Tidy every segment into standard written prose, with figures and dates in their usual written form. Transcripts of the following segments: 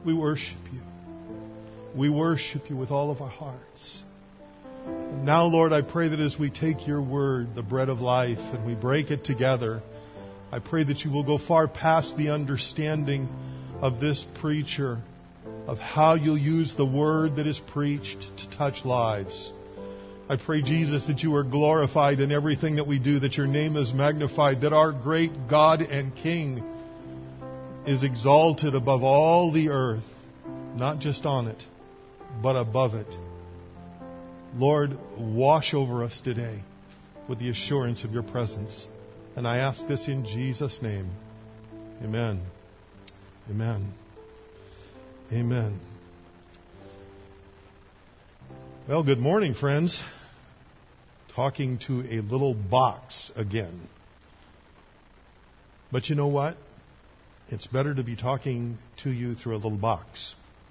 We worship you. We worship you with all of our hearts. And now, Lord, I pray that as we take your word, the bread of life, and we break it together, I pray that you will go far past the understanding of this preacher, of how you'll use the word that is preached to touch lives. I pray, Jesus, that you are glorified in everything that we do, that your name is magnified, that our great God and King is exalted above all the earth, not just on it, but above it. Lord, wash over us today with the assurance of your presence. And I ask this in Jesus' name. Amen. Amen. Amen. Well, good morning, friends. Talking to a little box again. But you know what? It's better to be talking to you through a little box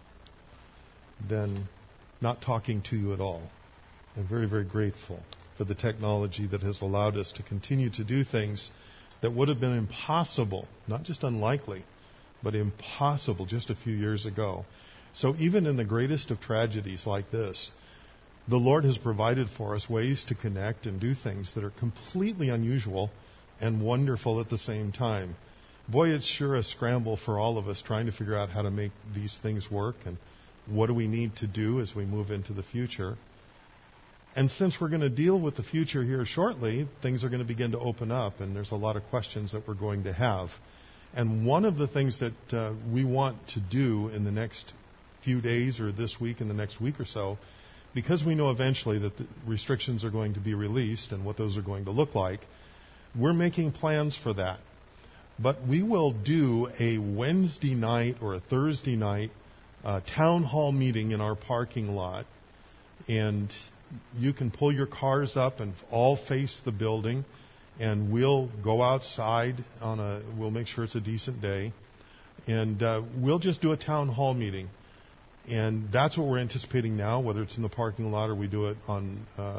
than not talking to you at all. I'm very, very grateful for the technology that has allowed us to continue to do things that would have been impossible, not just unlikely, but impossible just a few years ago. So even in the greatest of tragedies like this, the Lord has provided for us ways to connect and do things that are completely unusual and wonderful at the same time. Boy, it's sure a scramble for all of us trying to figure out how to make these things work and what do we need to do as we move into the future. And since we're going to deal with the future here shortly, things are going to begin to open up, and there's a lot of questions that we're going to have. And one of the things that we want to do in the next few days or this week and the next week or so, because we know eventually that the restrictions are going to be released and what those are going to look like, we're making plans for that. But we will do a Wednesday night or a Thursday night town hall meeting in our parking lot. And you can pull your cars up and all face the building. And we'll go outside we'll make sure it's a decent day. And we'll just do a town hall meeting. And that's what we're anticipating now, whether it's in the parking lot or we do it on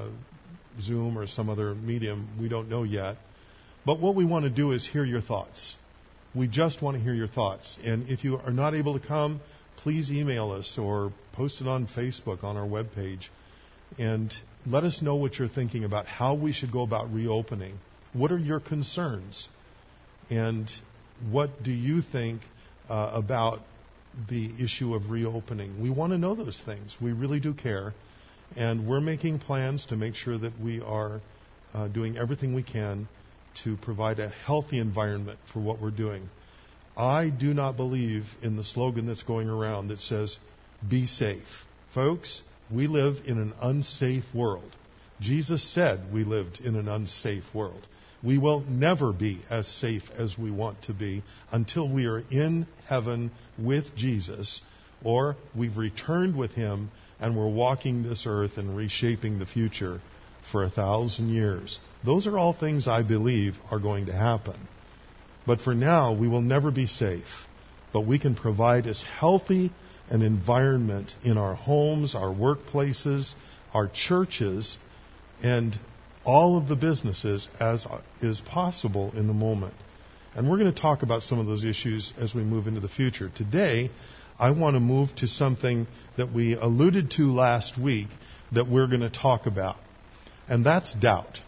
Zoom or some other medium. We don't know yet. But what we want to do is hear your thoughts. We just want to hear your thoughts. And if you are not able to come, please email us or post it on Facebook on our webpage. And let us know what you're thinking about how we should go about reopening. What are your concerns? And what do you think about the issue of reopening? We want to know those things. We really do care. And we're making plans to make sure that we are doing everything we can to provide a healthy environment for what we're doing. I do not believe in the slogan that's going around that says, be safe. Folks, we live in an unsafe world. Jesus said we lived in an unsafe world. We will never be as safe as we want to be until we are in heaven with Jesus, or we've returned with him and we're walking this earth and reshaping the future for 1,000 years. Those are all things I believe are going to happen. But for now, we will never be safe. But we can provide as healthy an environment in our homes, our workplaces, our churches, and all of the businesses as is possible in the moment. And we're going to talk about some of those issues as we move into the future. Today, I want to move to something that we alluded to last week that we're going to talk about. And that's doubt.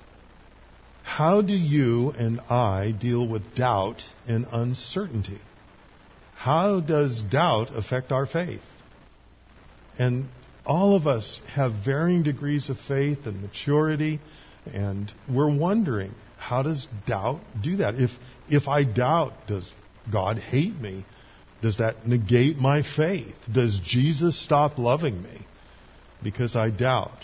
How do you and I deal with doubt and uncertainty? How does doubt affect our faith? And all of us have varying degrees of faith and maturity, and we're wondering, how does doubt do that? If I doubt, does God hate me? Does that negate my faith? Does Jesus stop loving me because I doubt?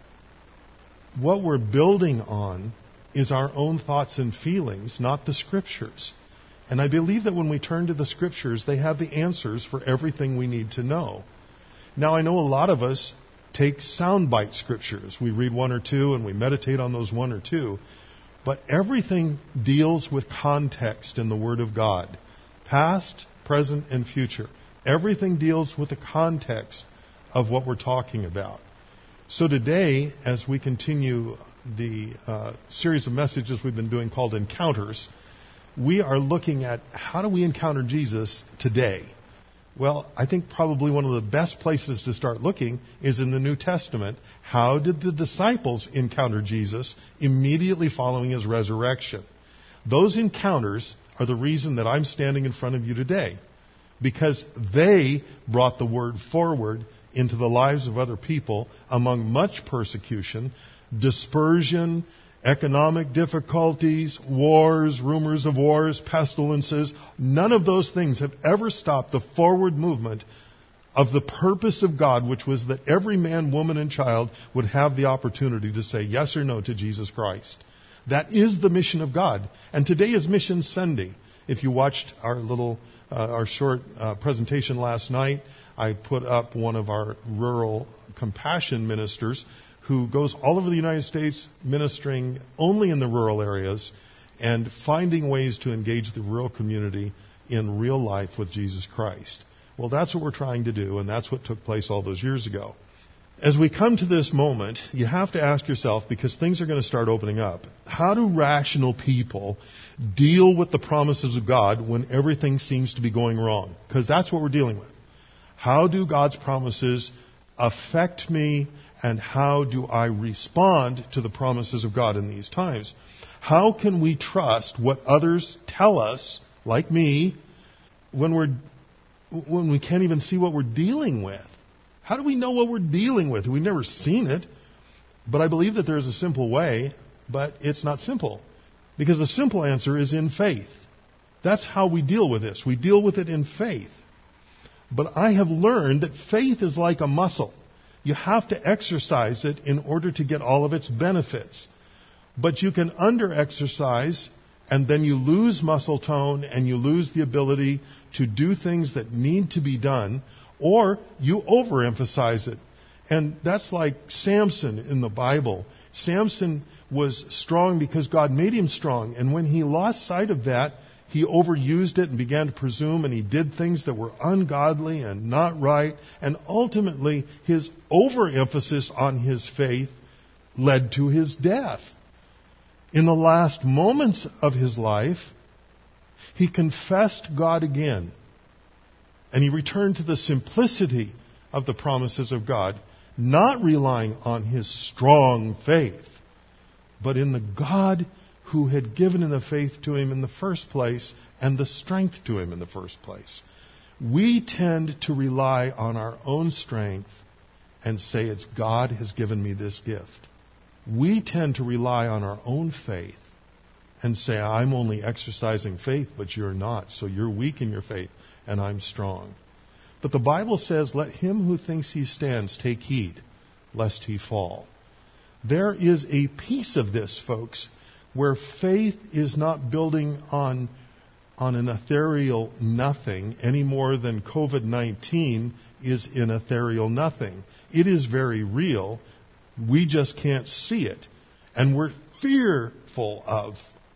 What we're building on is our own thoughts and feelings, not the Scriptures. And I believe that when we turn to the Scriptures, they have the answers for everything we need to know. Now, I know a lot of us take soundbite Scriptures. We read one or two and we meditate on those one or two. But everything deals with context in the Word of God. Past, present, and future. Everything deals with the context of what we're talking about. So today, as we continue the series of messages we've been doing called Encounters, we are looking at how do we encounter Jesus today. Well, I think probably one of the best places to start looking is in the New Testament. How did the disciples encounter Jesus immediately following his resurrection? Those encounters are the reason that I'm standing in front of you today, because they brought the word forward into the lives of other people among much persecution, dispersion, economic difficulties, wars, rumors of wars, pestilences. None of those things have ever stopped the forward movement of the purpose of God, which was that every man, woman, and child would have the opportunity to say yes or no to Jesus Christ. That is the mission of God. And today is Mission Sunday. If you watched our short presentation last night, I put up one of our rural compassion ministers who goes all over the United States ministering only in the rural areas and finding ways to engage the rural community in real life with Jesus Christ. Well, that's what we're trying to do, and that's what took place all those years ago. As we come to this moment, you have to ask yourself, because things are going to start opening up, how do rational people deal with the promises of God when everything seems to be going wrong? Because that's what we're dealing with. How do God's promises affect me, and how do I respond to the promises of God in these times? How can we trust what others tell us, like me, when we can't even see what we're dealing with? How do we know what we're dealing with? We've never seen it. But I believe that there's a simple way, but it's not simple. Because the simple answer is in faith. That's how we deal with this. We deal with it in faith. But I have learned that faith is like a muscle. You have to exercise it in order to get all of its benefits. But you can under-exercise, and then you lose muscle tone, and you lose the ability to do things that need to be done, or you overemphasize it. And that's like Samson in the Bible. Samson was strong because God made him strong. And when he lost sight of that, he overused it and began to presume, and he did things that were ungodly and not right. And ultimately, his overemphasis on his faith led to his death. In the last moments of his life, he confessed God again. And he returned to the simplicity of the promises of God, not relying on his strong faith, but in the God who had given the faith to him in the first place and the strength to him in the first place. We tend to rely on our own strength and say it's God has given me this gift. We tend to rely on our own faith and say I'm only exercising faith, but you're not, so you're weak in your faith and I'm strong. But the Bible says, let him who thinks he stands take heed, lest he fall. There is a piece of this, folks, where faith is not building on an ethereal nothing any more than COVID-19 is an ethereal nothing. It is very real. We just can't see it. And we're fearful of,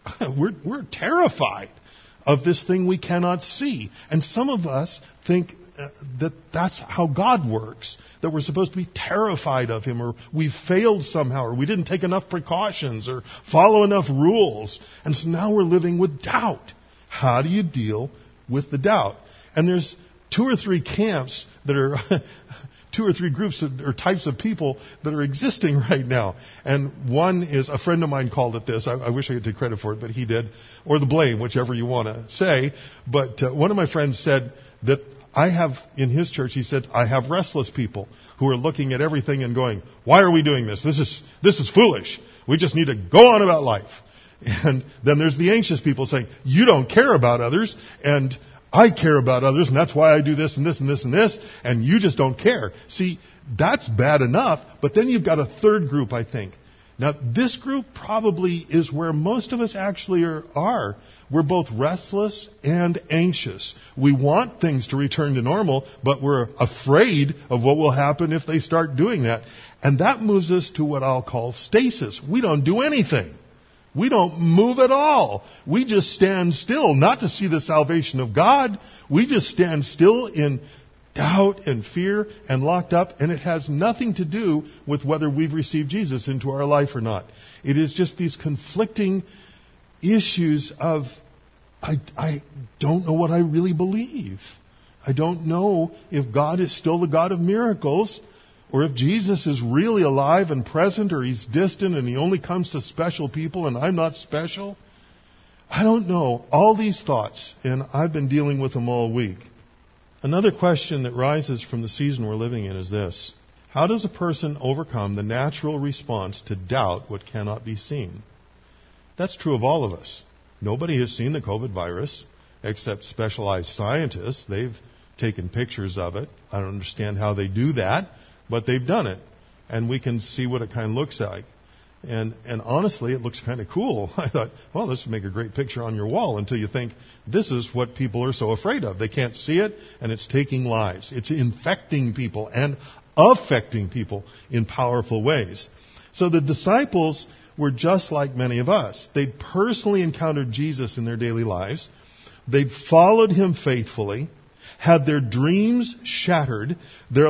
we're terrified of this thing we cannot see. And some of us think that that's how God works, that we're supposed to be terrified of him, or we failed somehow, or we didn't take enough precautions, or follow enough rules. And so now we're living with doubt. How do you deal with the doubt? And there's 2 or 3 camps that are 2 or 3 groups or types of people that are existing right now. And one is, a friend of mine called it this. I wish I could take credit for it, but he did. Or the blame, whichever you want to say. But one of my friends said that I have, in his church, he said, I have restless people who are looking at everything and going, why are we doing this? This is foolish. We just need to go on about life. And then there's the anxious people saying, you don't care about others, and I care about others, and that's why I do this and this and this and this, and you just don't care. See, that's bad enough, but then you've got a third group, I think. Now, this group probably is where most of us actually are. We're both restless and anxious. We want things to return to normal, but we're afraid of what will happen if they start doing that. And that moves us to what I'll call stasis. We don't do anything. We don't move at all. We just stand still, not to see the salvation of God. We just stand still in doubt and fear and locked up, and it has nothing to do with whether we've received Jesus into our life or not. It is just these conflicting issues of, I don't know what I really believe. I don't know if God is still the God of miracles, or if Jesus is really alive and present, or he's distant and he only comes to special people and I'm not special. I don't know. All these thoughts, and I've been dealing with them all week. Another question that rises from the season we're living in is this: how does a person overcome the natural response to doubt what cannot be seen? That's true of all of us. Nobody has seen the COVID virus except specialized scientists. They've taken pictures of it. I don't understand how they do that, but they've done it. And we can see what it kind of looks like. And honestly, it looks kind of cool. I thought, well, this would make a great picture on your wall, until you think, this is what people are so afraid of. They can't see it, and it's taking lives. It's infecting people and affecting people in powerful ways. So the disciples were just like many of us. They'd personally encountered Jesus in their daily lives. They'd followed him faithfully, had their dreams shattered, their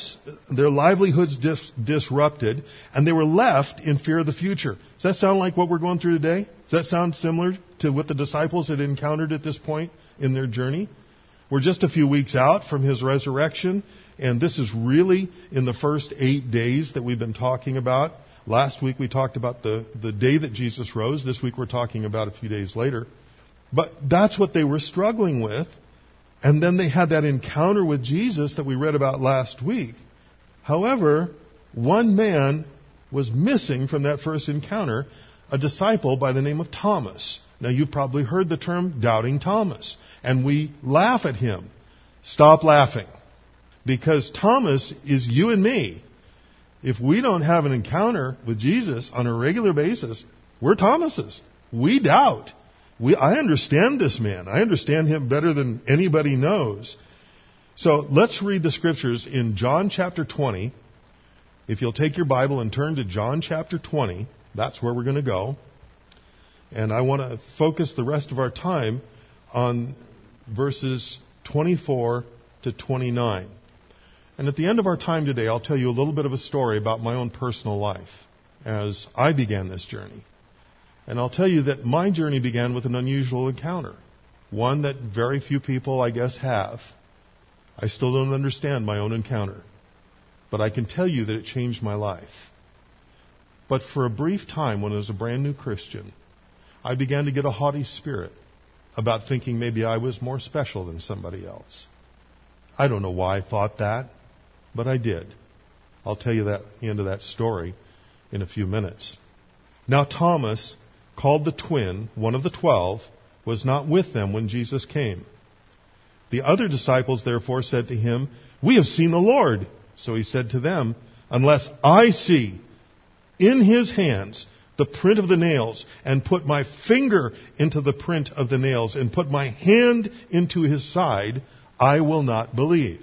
livelihoods disrupted, and they were left in fear of the future. Does that sound like what we're going through today? Does that sound similar to what the disciples had encountered at this point in their journey? We're just a few weeks out from his resurrection, and this is really in the first 8 days that we've been talking about. Last week we talked about the day that Jesus rose. This week we're talking about a few days later. But that's what they were struggling with. And then they had that encounter with Jesus that we read about last week. However, one man was missing from that first encounter, a disciple by the name of Thomas. Now, you've probably heard the term Doubting Thomas, and we laugh at him. Stop laughing, because Thomas is you and me. If we don't have an encounter with Jesus on a regular basis, we're Thomases. We doubt. I understand this man. I understand him better than anybody knows. So let's read the scriptures in John chapter 20. If you'll take your Bible and turn to John chapter 20, that's where we're going to go. And I want to focus the rest of our time on verses 24 to 29. And at the end of our time today, I'll tell you a little bit of a story about my own personal life as I began this journey. And I'll tell you that my journey began with an unusual encounter, one that very few people, I guess, have. I still don't understand my own encounter, but I can tell you that it changed my life. But for a brief time, when I was a brand new Christian, I began to get a haughty spirit about thinking maybe I was more special than somebody else. I don't know why I thought that, but I did. I'll tell you the end of that story in a few minutes. Now Thomas, called the twin, one of the 12, was not with them when Jesus came. The other disciples therefore said to him, "We have seen the Lord." So he said to them, "Unless I see in his hands the print of the nails, and put my finger into the print of the nails, and put my hand into his side, I will not believe."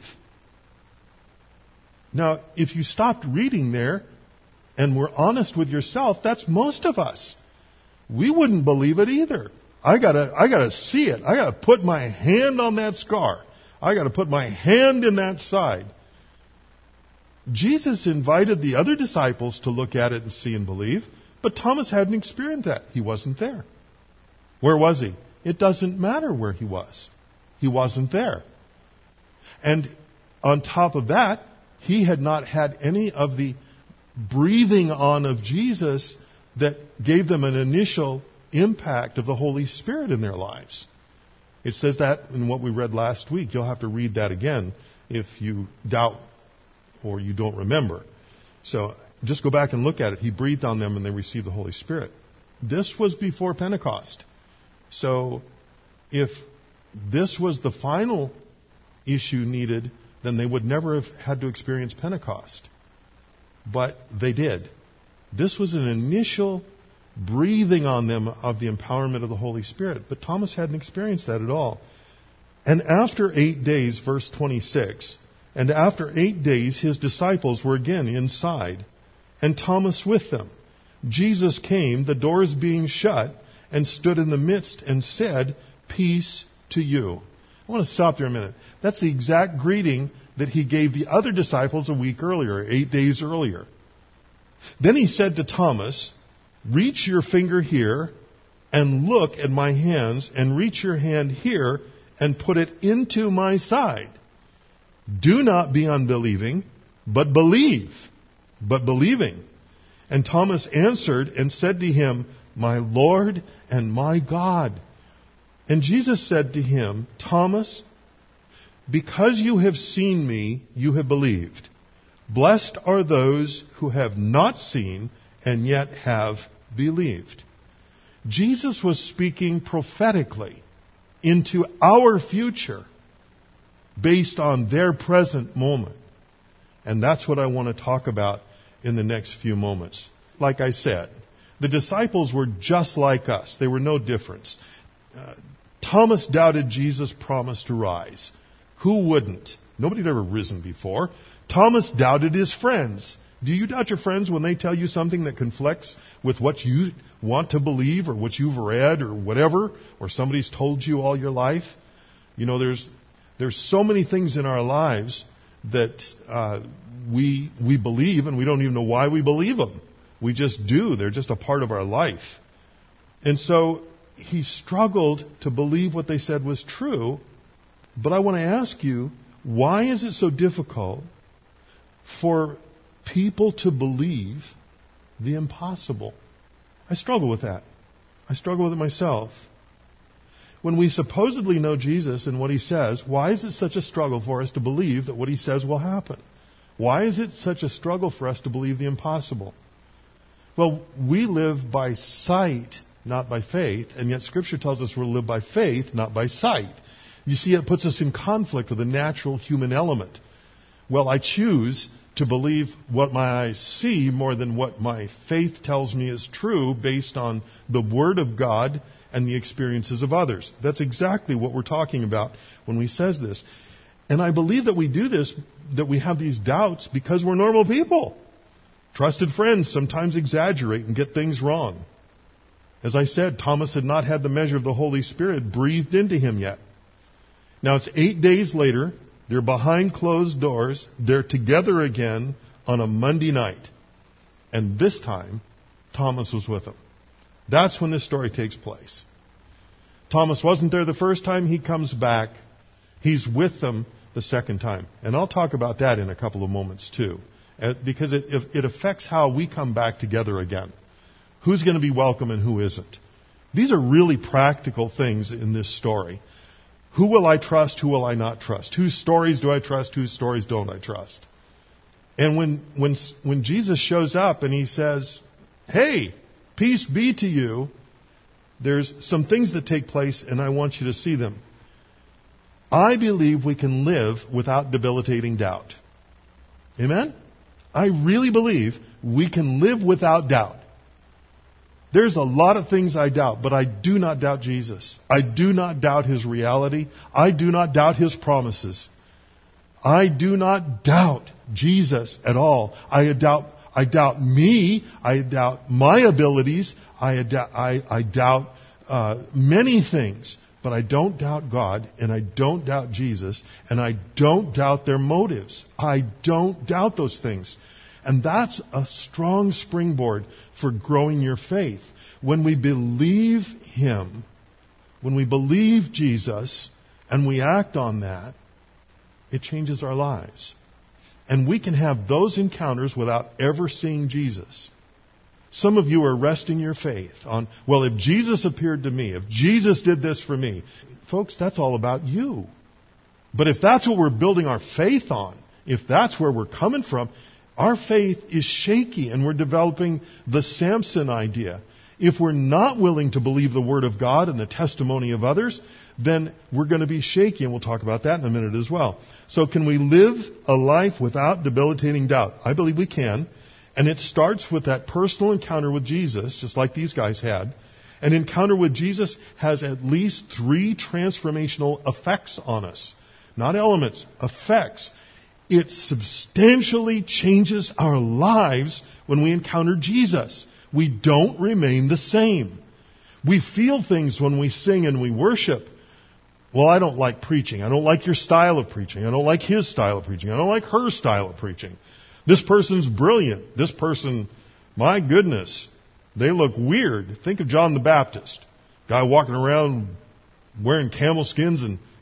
Now, if you stopped reading there and were honest with yourself, that's most of us. We wouldn't believe it either. I gotta see it. I gotta put my hand on that scar. I gotta put my hand in that side. Jesus invited the other disciples to look at it and see and believe, but Thomas hadn't experienced that. He wasn't there. Where was he? It doesn't matter where he was. He wasn't there. And on top of that, he had not had any of the breathing on of Jesus that gave them an initial impact of the Holy Spirit in their lives. It says that in what we read last week. You'll have to read that again if you doubt or you don't remember. So just go back and look at it. He breathed on them and they received the Holy Spirit. This was before Pentecost. So if this was the final issue needed, then they would never have had to experience Pentecost. But they did. This was an initial breathing on them of the empowerment of the Holy Spirit. But Thomas hadn't experienced that at all. And after 8 days, verse 26, and after 8 days his disciples were again inside, and Thomas with them. Jesus came, the doors being shut, and stood in the midst and said, "Peace to you." I want to stop there a minute. That's the exact greeting that he gave the other disciples a week earlier, 8 days earlier. Then he said to Thomas, "Reach your finger here and look at my hands, and reach your hand here and put it into my side. Do not be unbelieving, but believe. But believing. And Thomas answered and said to him, My Lord and my God. And Jesus said to him, Thomas, because you have seen me, you have believed. Blessed are those who have not seen and yet have believed. Jesus was speaking prophetically into our future based on their present moment. And that's what I want to talk about in the next few moments. Like I said, the disciples were just like us. They were no different. Thomas doubted Jesus' promise to rise. Who wouldn't? Nobody had ever risen before. Thomas doubted his friends. Do you doubt your friends when they tell you something that conflicts with what you want to believe or what you've read or whatever, or somebody's told you all your life? You know, there's so many things in our lives that we believe, and we don't even know why we believe them. We just do. They're just a part of our life. And so he struggled to believe what they said was true. But I want to ask you, why is it so difficult for people to believe the impossible? I struggle with that. I struggle with it myself. When we supposedly know Jesus and what he says, why is it such a struggle for us to believe that what he says will happen? Why is it such a struggle for us to believe the impossible? Well, we live by sight, not by faith, and yet Scripture tells us we'll live by faith, not by sight. You see, it puts us in conflict with the natural human element. Well, I choose to believe what my eyes see more than what my faith tells me is true based on the Word of God and the experiences of others. That's exactly what we're talking about when we says this. And I believe that we do this, that we have these doubts because we're normal people. Trusted friends sometimes exaggerate and get things wrong. As I said, Thomas had not had the measure of the Holy Spirit breathed into him yet. Now it's 8 days later. They're behind closed doors. They're together again on a Monday night. And this time, Thomas was with them. That's when this story takes place. Thomas wasn't there the first time. He comes back. He's with them the second time. And I'll talk about that in a couple of moments too. Because it affects how we come back together again. Who's going to be welcome and who isn't. These are really practical things in this story. Who will I trust? Who will I not trust? Whose stories do I trust? Whose stories don't I trust? And when Jesus shows up and he says, hey, peace be to you, there's some things that take place and I want you to see them. I believe we can live without debilitating doubt. Amen? I really believe we can live without doubt. There's a lot of things I doubt, but I do not doubt Jesus. I do not doubt his reality. I do not doubt his promises. I do not doubt Jesus at all. I doubt me. I doubt my abilities. I doubt many things, but I don't doubt God, and I don't doubt Jesus, and I don't doubt their motives. I don't doubt those things. And that's a strong springboard for growing your faith. When we believe him, when we believe Jesus, and we act on that, it changes our lives. And we can have those encounters without ever seeing Jesus. Some of you are resting your faith on, well, if Jesus appeared to me, if Jesus did this for me. Folks, that's all about you. But if that's what we're building our faith on, if that's where we're coming from, our faith is shaky and we're developing the Samson idea. If we're not willing to believe the Word of God and the testimony of others, then we're going to be shaky, and we'll talk about that in a minute as well. So can we live a life without debilitating doubt? I believe we can. And it starts with that personal encounter with Jesus, just like these guys had. An encounter with Jesus has at least 3 transformational effects on us. Not elements, effects. It substantially changes our lives when we encounter Jesus. We don't remain the same. We feel things when we sing and we worship. Well, I don't like preaching. I don't like your style of preaching. I don't like his style of preaching. I don't like her style of preaching. This person's brilliant. This person, my goodness, they look weird. Think of John the Baptist. Guy walking around wearing camel skins and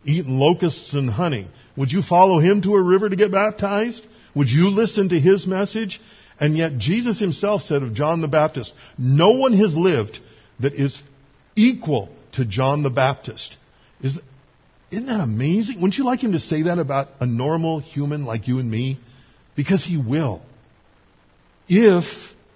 eating locusts and honey. Would you follow him to a river to get baptized? Would you listen to his message? And yet Jesus himself said of John the Baptist, no one has lived that is equal to John the Baptist. Isn't that amazing? Wouldn't you like him to say that about a normal human like you and me? Because he will. If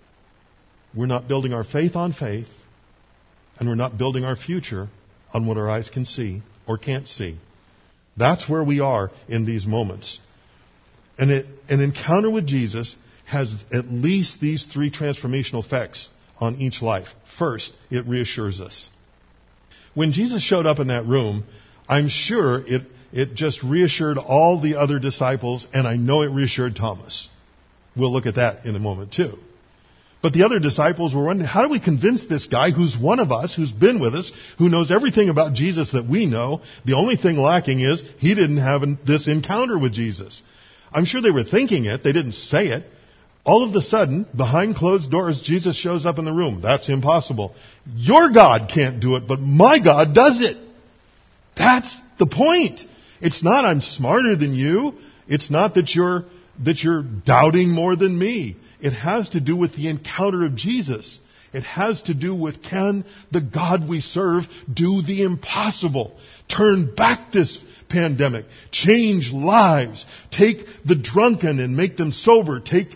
we're not building our faith on faith, and we're not building our future on what our eyes can see or can't see. That's where we are in these moments. And an encounter with Jesus has at least these three transformational effects on each life. First, it reassures us. When Jesus showed up in that room, I'm sure it just reassured all the other disciples, and I know it reassured Thomas. We'll look at that in a moment too. But the other disciples were wondering, how do we convince this guy who's one of us, who's been with us, who knows everything about Jesus that we know? The only thing lacking is he didn't have this encounter with Jesus. I'm sure they were thinking it. They didn't say it. All of a sudden, behind closed doors, Jesus shows up in the room. That's impossible. Your God can't do it, but my God does it. That's the point. It's not I'm smarter than you. It's not that you're doubting more than me. It has to do with the encounter of Jesus. It has to do with, can the God we serve do the impossible? Turn back this pandemic. Change lives. Take the drunken and make them sober. Take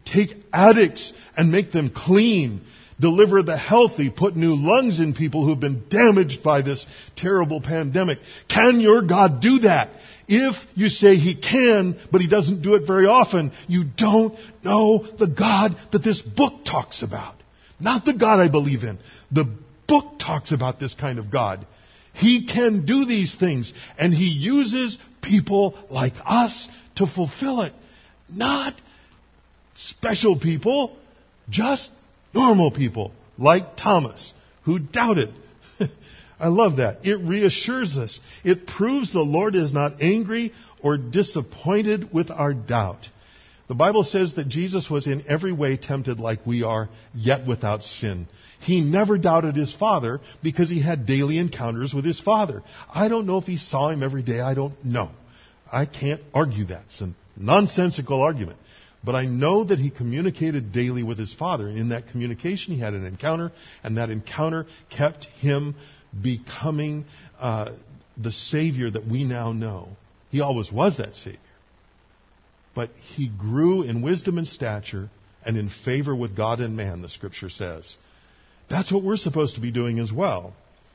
addicts and make them clean. Deliver the healthy. Put new lungs in people who've been damaged by this terrible pandemic. Can your God do that? If you say he can, but he doesn't do it very often, you don't know the God that this book talks about. Not the God I believe in. The book talks about this kind of God. He can do these things, and he uses people like us to fulfill it. Not special people, just normal people, like Thomas, who doubted. I love that. It reassures us. It proves the Lord is not angry or disappointed with our doubt. The Bible says that Jesus was in every way tempted like we are, yet without sin. He never doubted his Father because he had daily encounters with his Father. I don't know if he saw him every day. I don't know. I can't argue that. It's a nonsensical argument. But I know that he communicated daily with his Father. In that communication, he had an encounter, and that encounter kept him becoming the Savior that we now know. He always was that Savior. But he grew in wisdom and stature and in favor with God and man, the Scripture says. That's what we're supposed to be doing as well.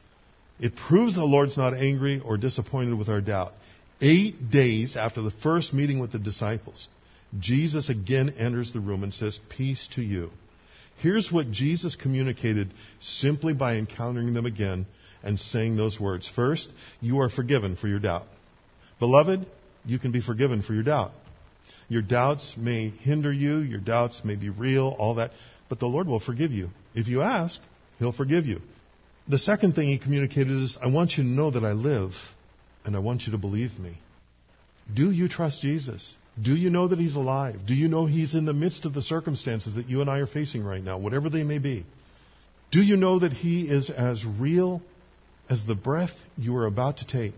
It proves the Lord's not angry or disappointed with our doubt. 8 days after the first meeting with the disciples, Jesus again enters the room and says, "Peace to you." Here's what Jesus communicated simply by encountering them again and saying those words. First, you are forgiven for your doubt. Beloved, you can be forgiven for your doubt. Your doubts may hinder you. Your doubts may be real, all that. But the Lord will forgive you. If you ask, he'll forgive you. The second thing he communicated is, I want you to know that I live, and I want you to believe me. Do you trust Jesus? Do you know that he's alive? Do you know he's in the midst of the circumstances that you and I are facing right now, whatever they may be? Do you know that he is as real as the breath you are about to take?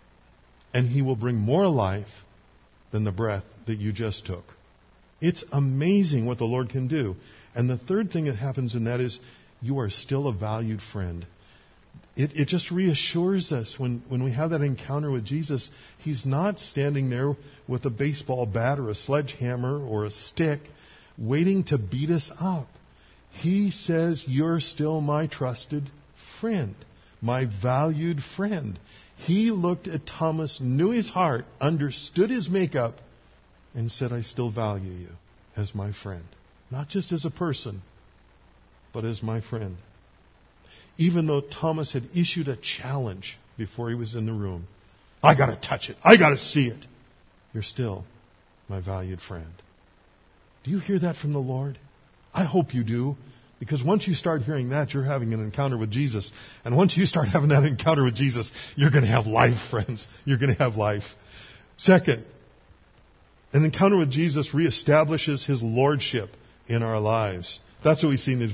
And he will bring more life than the breath that you just took. It's amazing what the Lord can do. And the third thing that happens in that is you are still a valued friend. It just reassures us when we have that encounter with Jesus. He's not standing there with a baseball bat or a sledgehammer or a stick waiting to beat us up. He says, you're still my trusted friend, my valued friend. He looked at Thomas, knew his heart, understood his makeup, and said, I still value you as my friend. Not just as a person, but as my friend. Even though Thomas had issued a challenge before he was in the room. I got to touch it. I got to see it. You're still my valued friend. Do you hear that from the Lord? I hope you do. Because once you start hearing that, you're having an encounter with Jesus. And once you start having that encounter with Jesus, you're going to have life, friends. You're going to have life. Second, an encounter with Jesus reestablishes his lordship in our lives. That's what we see in these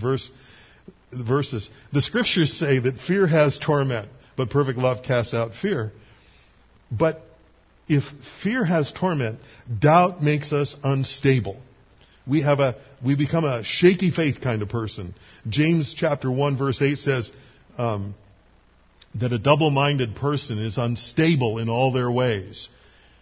verses. The Scriptures say that fear has torment, but perfect love casts out fear. But if fear has torment, doubt makes us unstable. We become a shaky faith kind of person. James chapter 1 verse 8 says that a double-minded person is unstable in all their ways.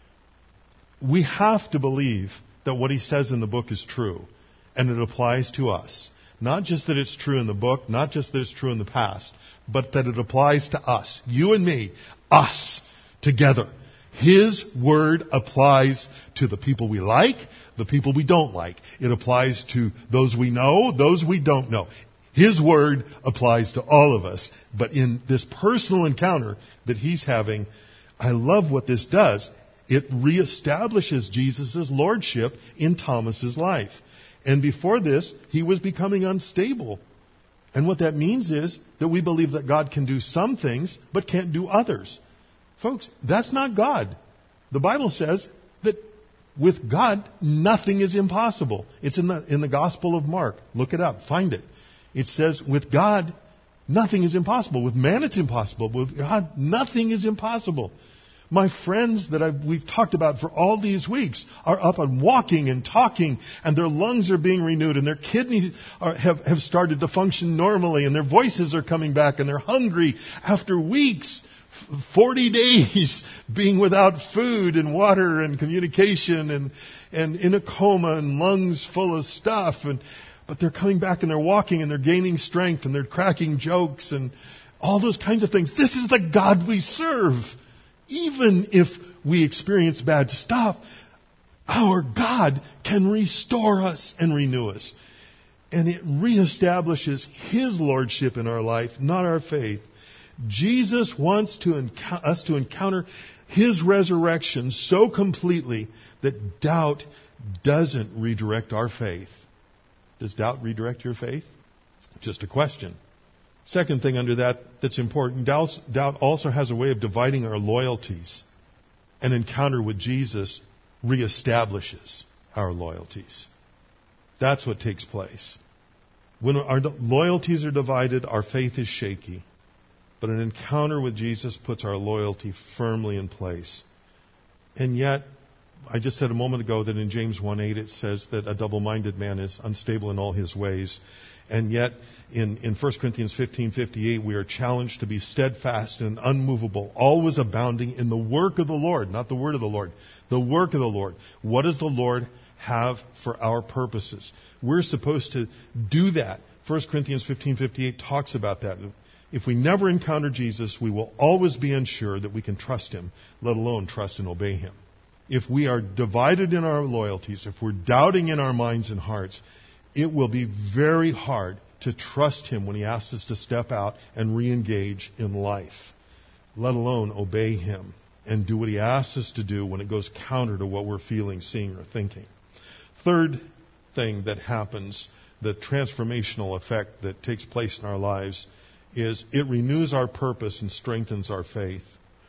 We have to believe that what he says in the book is true, and it applies to us. Not just that it's true in the book, not just that it's true in the past, but that it applies to us. You and me, us, together. His word applies to the people we like, the people we don't like. It applies to those we know, those we don't know. His word applies to all of us. But in this personal encounter that he's having, I love what this does. It reestablishes Jesus' lordship in Thomas's life. And before this, he was becoming unstable. And what that means is that we believe that God can do some things, but can't do others. Folks, that's not God. The Bible says that with God, nothing is impossible. It's in the Gospel of Mark. Look it up. Find it. It says, with God, nothing is impossible. With man, it's impossible. With God, nothing is impossible. My friends that we've talked about for all these weeks are up and walking and talking, and their lungs are being renewed, and their kidneys have started to function normally, and their voices are coming back, and they're hungry after weeks, 40 days being without food and water and communication and in a coma and lungs full of stuff. But they're coming back and they're walking and they're gaining strength and they're cracking jokes and all those kinds of things. This is the God we serve. Even if we experience bad stuff, our God can restore us and renew us. And it reestablishes His lordship in our life, not our faith. Jesus wants us to encounter His resurrection so completely that doubt doesn't redirect our faith. Does doubt redirect your faith? Just a question. Second thing under that's important, doubt also has a way of dividing our loyalties. An encounter with Jesus reestablishes our loyalties. That's what takes place. When our loyalties are divided, our faith is shaky. But an encounter with Jesus puts our loyalty firmly in place. And yet, I just said a moment ago that in James 1:8 it says that a double-minded man is unstable in all his ways. And yet, in 1 Corinthians 15:58, we are challenged to be steadfast and unmovable, always abounding in the work of the Lord, not the word of the Lord, the work of the Lord. What does the Lord have for our purposes? We're supposed to do that. 1 Corinthians 15:58 talks about that. If we never encounter Jesus, we will always be unsure that we can trust Him, let alone trust and obey Him. If we are divided in our loyalties, if we're doubting in our minds and hearts, it will be very hard to trust Him when He asks us to step out and re-engage in life, let alone obey Him and do what He asks us to do when it goes counter to what we're feeling, seeing, or thinking. Third thing that happens, the transformational effect that takes place in our lives, is it renews our purpose and strengthens our faith.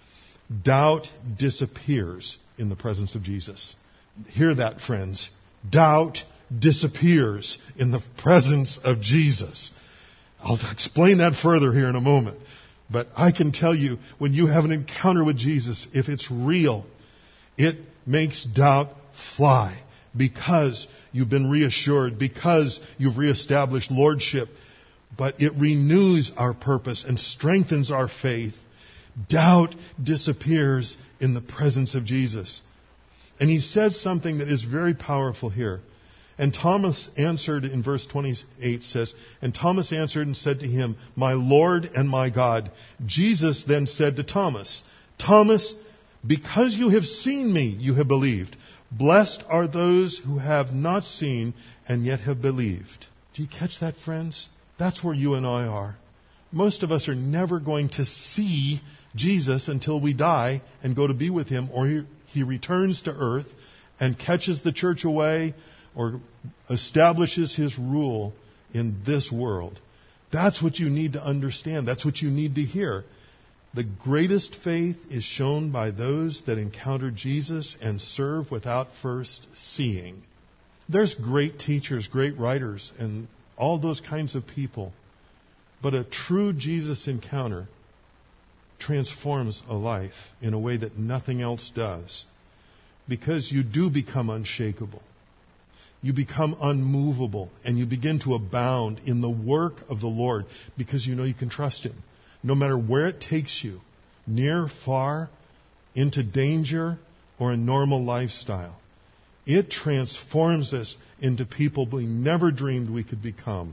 Doubt disappears in the presence of Jesus. Hear that, friends. Doubt disappears in the presence of Jesus. I'll explain that further here in a moment. But I can tell you, when you have an encounter with Jesus, if it's real, it makes doubt fly because you've been reassured, because you've reestablished lordship. But it renews our purpose and strengthens our faith. Doubt disappears in the presence of Jesus. And he says something that is very powerful here. And Thomas answered, in verse 28 says, and Thomas answered and said to him, my Lord and my God. Jesus then said to Thomas, Thomas, because you have seen me, you have believed. Blessed are those who have not seen and yet have believed. Do you catch that, friends? That's where you and I are. Most of us are never going to see Jesus until we die and go to be with Him, or He returns to earth and catches the church away or establishes His rule in this world. That's what you need to understand. That's what you need to hear. The greatest faith is shown by those that encounter Jesus and serve without first seeing. There's great teachers, great writers, and all those kinds of people. But a true Jesus encounter transforms a life in a way that nothing else does. Because you do become unshakable. You become unmovable, and you begin to abound in the work of the Lord because you know you can trust Him. No matter where it takes you, near, far, into danger, or a normal lifestyle, it transforms us into people we never dreamed we could become.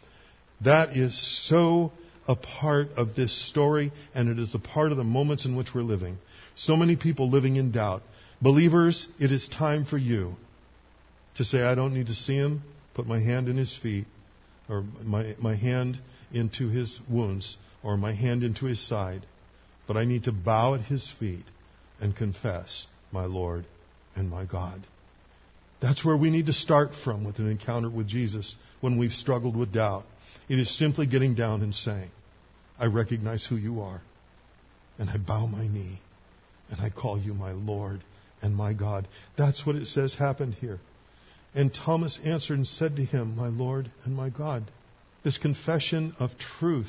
That is so a part of this story, and it is a part of the moments in which we're living. So many people living in doubt. Believers, it is time for you to say, I don't need to see Him, put my hand in His feet, or my hand into His wounds, or my hand into His side. But I need to bow at His feet and confess, my Lord and my God. That's where we need to start from with an encounter with Jesus when we've struggled with doubt. It is simply getting down and saying, I recognize who you are, and I bow my knee, and I call you my Lord and my God. That's what it says happened here. And Thomas answered and said to Him, my Lord and my God. This confession of truth,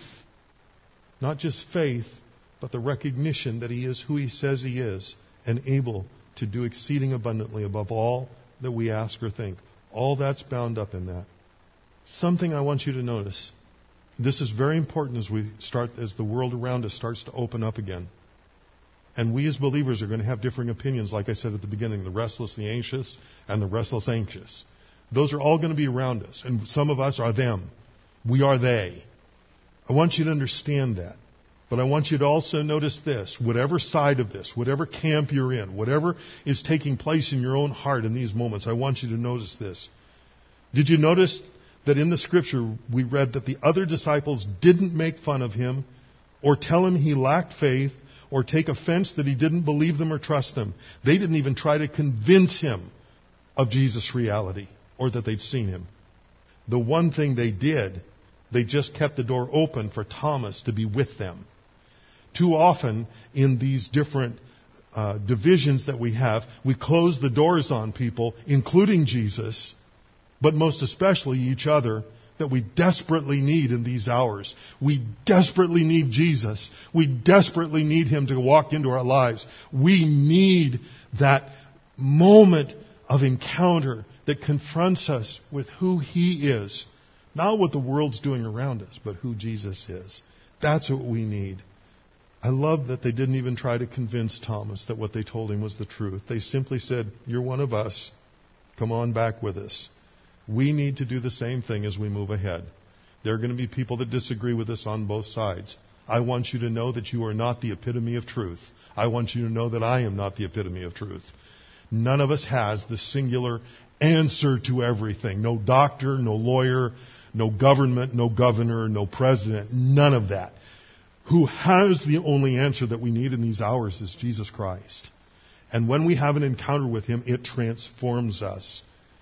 not just faith, but the recognition that He is who He says He is, and able to do exceeding abundantly above all that we ask or think. All that's bound up in that. Something I want you to notice. This is very important as the world around us starts to open up again. And we as believers are going to have differing opinions, like I said at the beginning, the restless, the anxious, and the restless anxious. Those are all going to be around us, and some of us are them. We are they. I want you to understand that. But I want you to also notice this, whatever side of this, whatever camp you're in, whatever is taking place in your own heart in these moments, I want you to notice this. Did you notice that in the Scripture we read that the other disciples didn't make fun of Him or tell Him He lacked faith or take offense that He didn't believe them or trust them? They didn't even try to convince Him of Jesus' reality or that they'd seen Him. The one thing they did, they just kept the door open for Thomas to be with them. Too often in these different divisions that we have, we close the doors on people, including Jesus, but most especially each other, that we desperately need in these hours. We desperately need Jesus. We desperately need Him to walk into our lives. We need that moment of encounter that confronts us with who He is. Not what the world's doing around us, but who Jesus is. That's what we need. I love that they didn't even try to convince Thomas that what they told him was the truth. They simply said, you're one of us. Come on back with us. We need to do the same thing as we move ahead. There are going to be people that disagree with us on both sides. I want you to know that you are not the epitome of truth. I want you to know that I am not the epitome of truth. None of us has the singular answer to everything. No doctor, no lawyer, no government, no governor, no president, none of that. Who has the only answer that we need in these hours is Jesus Christ. And when we have an encounter with Him, it transforms us.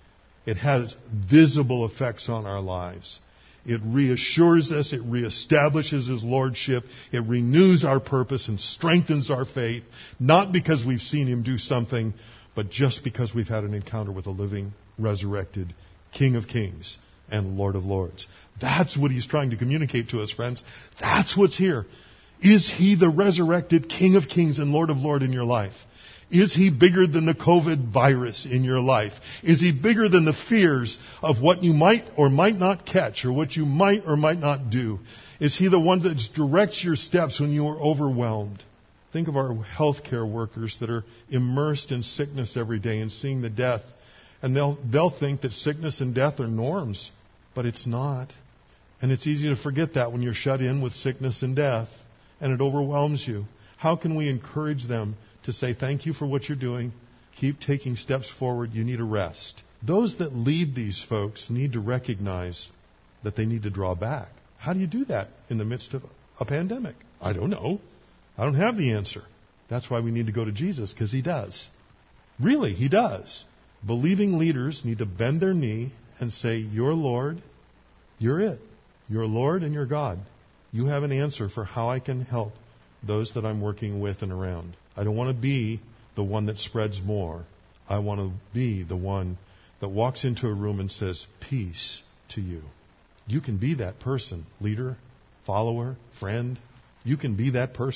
It has visible effects on our lives. It reassures us. It reestablishes His lordship. It renews our purpose and strengthens our faith, not because we've seen Him do something, but just because we've had an encounter with a living, resurrected King of Kings and Lord of Lords. That's what He's trying to communicate to us, friends. That's what's here. Is He the resurrected King of Kings and Lord of Lords in your life? Is He bigger than the COVID virus in your life? Is He bigger than the fears of what you might or might not catch or what you might or might not do? Is He the one that directs your steps when you are overwhelmed? Think of our healthcare workers that are immersed in sickness every day and seeing the death. And they'll think that sickness and death are norms, but it's not. And it's easy to forget that when you're shut in with sickness and death and it overwhelms you. How can we encourage them to say, thank you for what you're doing. Keep taking steps forward. You need a rest. Those that lead these folks need to recognize that they need to draw back. How do you do that in the midst of a pandemic? I don't know. I don't have the answer. That's why we need to go to Jesus, because He does. Really, He does. Believing leaders need to bend their knee and say, you're Lord, you're it. You're Lord and you're God. You have an answer for how I can help those that I'm working with and around. I don't want to be the one that spreads more. I want to be the one that walks into a room and says, peace to you. You can be that person, leader, follower, friend. You can be that person.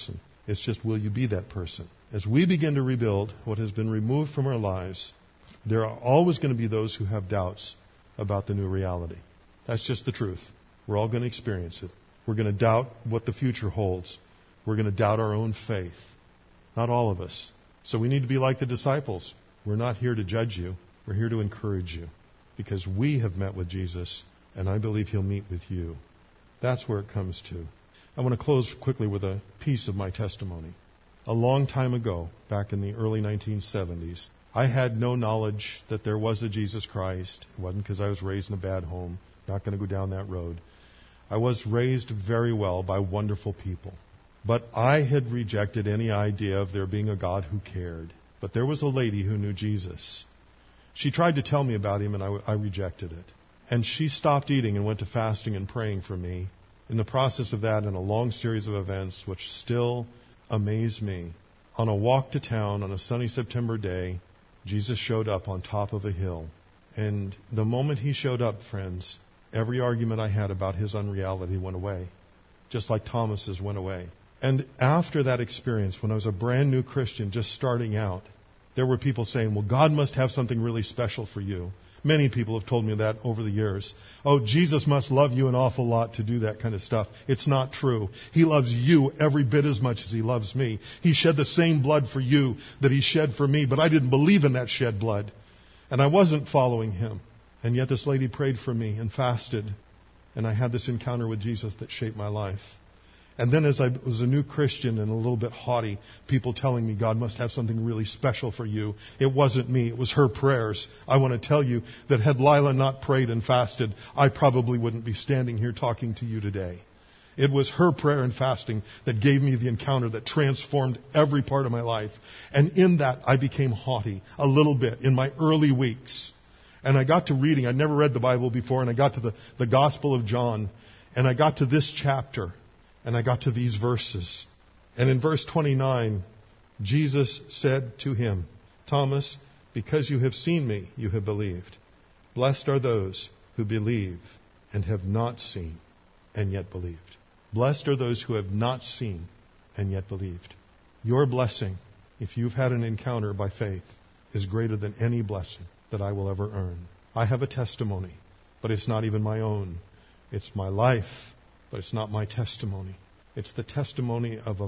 It's just, will you be that person? As we begin to rebuild what has been removed from our lives, there are always going to be those who have doubts about the new reality. That's just the truth. We're all going to experience it. We're going to doubt what the future holds. We're going to doubt our own faith. Not all of us. So we need to be like the disciples. We're not here to judge you. We're here to encourage you. Because we have met with Jesus, and I believe He'll meet with you. That's where it comes to. I want to close quickly with a piece of my testimony. A long time ago, back in the early 1970s, I had no knowledge that there was a Jesus Christ. It wasn't because I was raised in a bad home. Not going to go down that road. I was raised very well by wonderful people. But I had rejected any idea of there being a God who cared. But there was a lady who knew Jesus. She tried to tell me about Him, and I rejected it. And she stopped eating and went to fasting and praying for me. In the process of that, in a long series of events, which still amaze me, on a walk to town on a sunny September day, Jesus showed up on top of a hill. And the moment He showed up, friends, every argument I had about His unreality went away, just like Thomas's went away. And after that experience, when I was a brand new Christian just starting out, there were people saying, well, God must have something really special for you. Many people have told me that over the years. Oh, Jesus must love you an awful lot to do that kind of stuff. It's not true. He loves you every bit as much as He loves me. He shed the same blood for you that He shed for me, but I didn't believe in that shed blood. And I wasn't following Him. And yet this lady prayed for me and fasted. And I had this encounter with Jesus that shaped my life. And then as I was a new Christian and a little bit haughty, people telling me God must have something really special for you. It wasn't me. It was her prayers. I want to tell you that had Lila not prayed and fasted, I probably wouldn't be standing here talking to you today. It was her prayer and fasting that gave me the encounter that transformed every part of my life. And in that, I became haughty a little bit in my early weeks. And I got to reading. I'd never read the Bible before, and I got to the Gospel of John, and I got to this chapter. And I got to these verses. And in verse 29, Jesus said to him, Thomas, because you have seen me, you have believed. Blessed are those who believe and have not seen and yet believed. Blessed are those who have not seen and yet believed. Your blessing, if you've had an encounter by faith, is greater than any blessing that I will ever earn. I have a testimony, but it's not even my own. It's my life. But it's not my testimony. It's the testimony of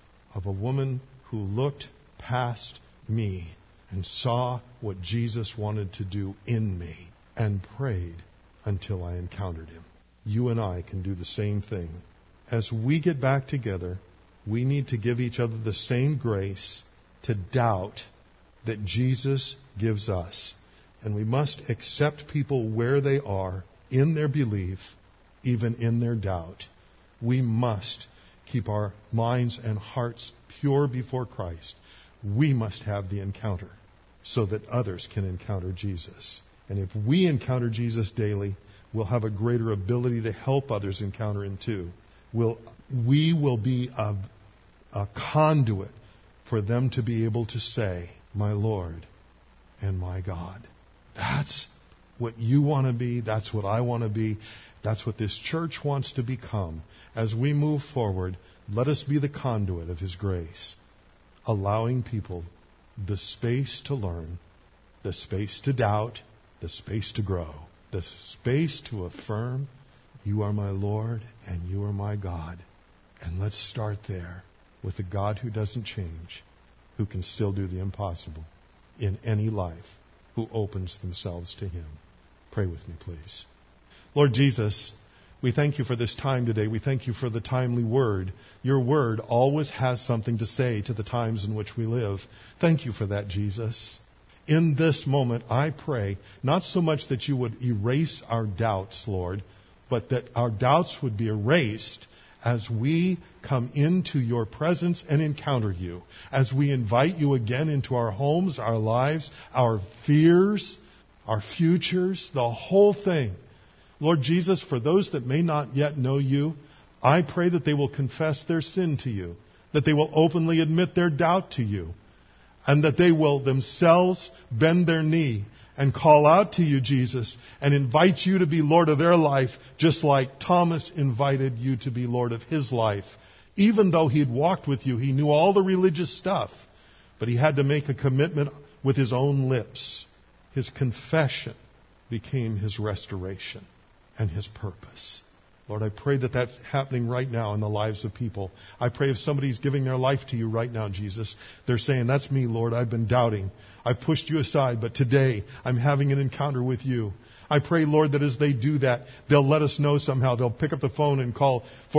a woman who looked past me and saw what Jesus wanted to do in me and prayed until I encountered Him. You and I can do the same thing. As we get back together, we need to give each other the same grace to doubt that Jesus gives us. And we must accept people where they are in their belief, even in their doubt. We must keep our minds and hearts pure before Christ. We must have the encounter so that others can encounter Jesus. And if we encounter Jesus daily, we'll have a greater ability to help others encounter Him too. We will be a conduit for them to be able to say, my Lord and my God. That's what you want to be. That's what I want to be. That's what this church wants to become. As we move forward, let us be the conduit of His grace, allowing people the space to learn, the space to doubt, the space to grow, the space to affirm, you are my Lord and you are my God. And let's start there with the God who doesn't change, who can still do the impossible in any life, who opens themselves to Him. Pray with me, please. Lord Jesus, we thank You for this time today. We thank You for the timely word. Your word always has something to say to the times in which we live. Thank You for that, Jesus. In this moment, I pray, not so much that You would erase our doubts, Lord, but that our doubts would be erased as we come into Your presence and encounter You, as we invite You again into our homes, our lives, our fears, our futures, the whole thing. Lord Jesus, for those that may not yet know You, I pray that they will confess their sin to You, that they will openly admit their doubt to You, and that they will themselves bend their knee and call out to You, Jesus, and invite You to be Lord of their life, just like Thomas invited You to be Lord of his life. Even though he had walked with you, he knew all the religious stuff, but he had to make a commitment with his own lips. His confession became his restoration and his purpose. Lord, I pray that that's happening right now in the lives of people. I pray if somebody's giving their life to you right now, Jesus, they're saying, that's me, Lord. I've been doubting. I've pushed you aside, but today I'm having an encounter with you. I pray, Lord, that as they do that, they'll let us know somehow. They'll pick up the phone and call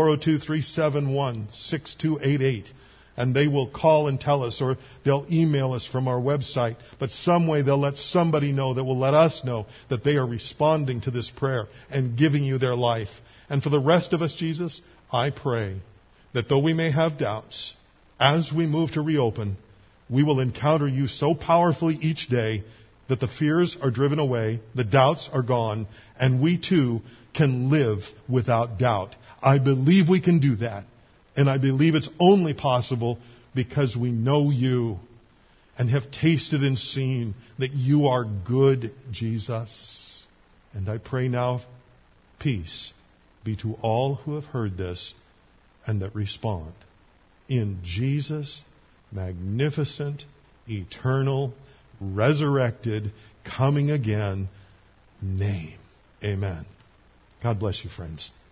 402-371-6288. And they will call and tell us, or they'll email us from our website. But some way they'll let somebody know that will let us know that they are responding to this prayer and giving you their life. And for the rest of us, Jesus, I pray that though we may have doubts, as we move to reopen, we will encounter you so powerfully each day that the fears are driven away, the doubts are gone, and we too can live without doubt. I believe we can do that. And I believe it's only possible because we know you and have tasted and seen that you are good, Jesus. And I pray now, peace be to all who have heard this and that respond. In Jesus' magnificent, eternal, resurrected, coming again name. Amen. God bless you, friends.